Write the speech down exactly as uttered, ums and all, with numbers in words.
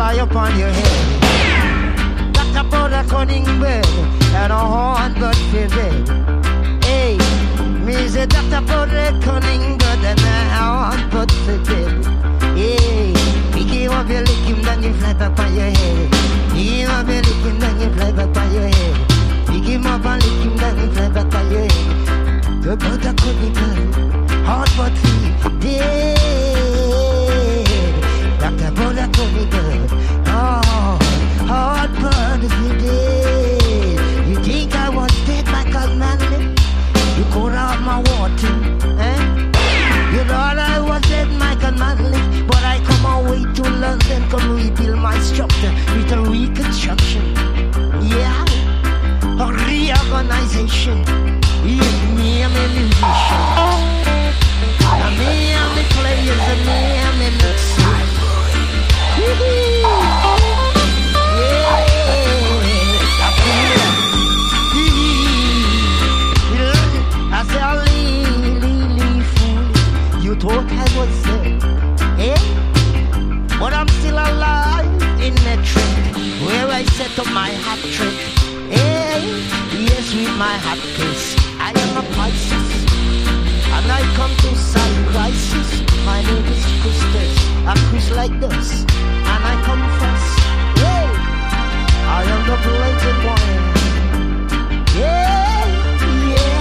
fly upon your head. Talk about a cunning bird and a horn but feathered. Hey, me say talk about a cunning bird and a horn but feathered. Hey, pick him up, you lick him, then you fly back on your head. Pick him up, you lick him, then you fly back on your head. Pick him up and lick him, then you fly back on your head. Talk about a cunning bird, hard but feathered. Talk about a cunning bird, oh, hard but feathered. You think I was dead, Michael Manley? You could have my water, eh? You thought I was dead, Michael Manley, but I come away to London, come rebuild my structure with a reconstruction. Yeah, a reorganization. Yeah, me and my musician. And me and my players, and me and my mixers. Yeah. I say, oh, Lee, Lee, Lee, fool. You thought I was dead, eh? But I'm still alive in the trick where I set up my hat trick. Eh? Yes, with my hat case. I am a Pisces, and I come to solve crisis. My name is Christus, a Chris like this, and I come first. Hey! I am the blazing one.